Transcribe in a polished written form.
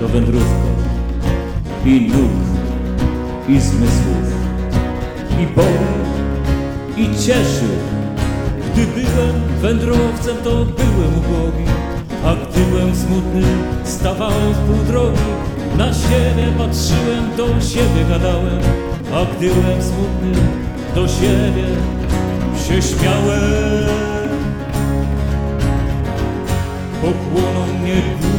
to wędrówka i nóg, i zmysłów, i boli, i cieszy. Gdy byłem wędrowcem, to byłem ubogi, a gdy byłem smutny, stawałem w pół drogi. Na siebie patrzyłem, do siebie gadałem, a gdy byłem smutny, do siebie się śmiałem. Pochłonął mnie